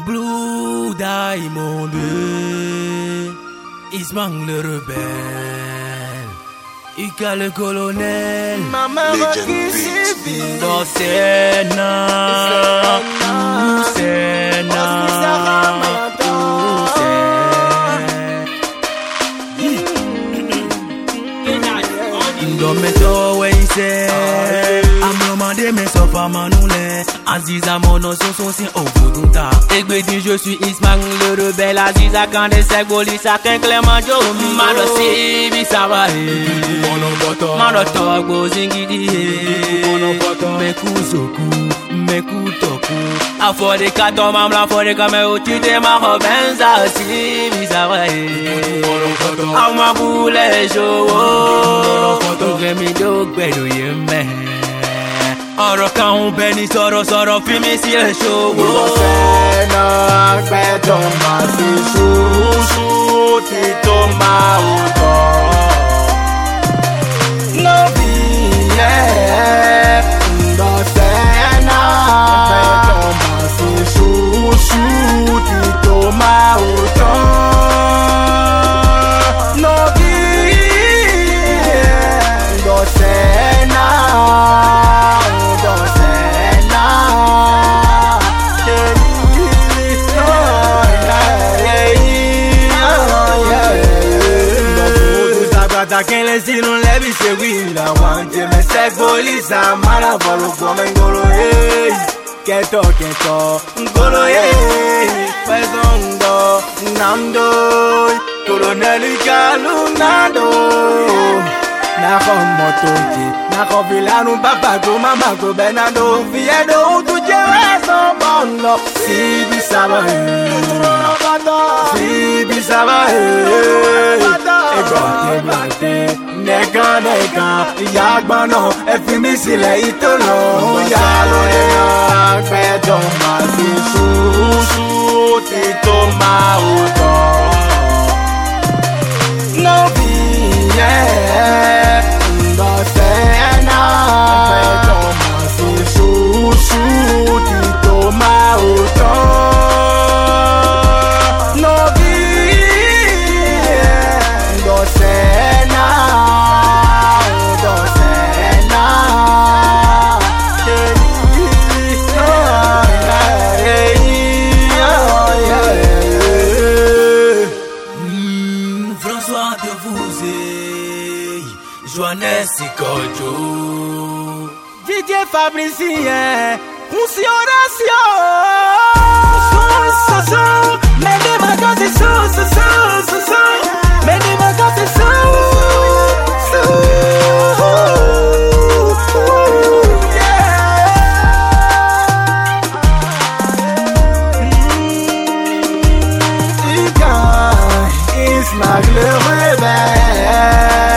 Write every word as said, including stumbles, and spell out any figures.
Blue Diamond, Ismang le rebelle, Ika le colonel, Maman qui s'y dans Sénat, Sénat, Dans mes toits, ouais, c'est Amnomande, mais sauf à Manoulé. Aziza, mon nom, son son, c'est au Boudouta. Et que dit, je suis Ismang, le rebelle. Aziza, quand des secs, bolis, à qu'un clément, Jomi. Malosi, Bissabae. Malotok, Bozingidi. Mekouzoku, Mekoutoku. A for the cat, on mamla, for the camel, tu te marres, benza, si, Bissabae. A ma boule, jo. Gemi do gbedo yembe Ọ̀rọ̀ kan ń bẹ ní sọ̀rọ̀ sọ̀rọ̀ fi mí sí ẹ̀ṣọ́ wo. Ìwọ̀sẹ̀ náà gbẹ́jọ́ máa ti ṣúṣú tí tó máa ò tọ́. Lóbi ẹ̀ ìwọ̀sẹ̀ náà gbẹ́jọ́ máa ti ṣúṣú tí tó máa ò tọ́. Quem lhe ensina um leve seguida Wante me segue polícia Mara bolo come ngolo ei Keto keto ngolo ei Pezondo Nando Coronel Calunado Nako motoji Nako vilanu papa go mama go benado Fiedo utu jewe so bondo Si bisaba Si bisaba Egote blate Nega nega Yagbano Efimi sile itolo Yalo nega Fedo masi Susu Tito mauto No vie Ndo sena Fedo masi Susu Tito mauto Joannès Kojo Didier Fabricien Considération So so Mais des vacances c'est so so so so so Mais des vacances c'est so so Ika Ismang le rebelle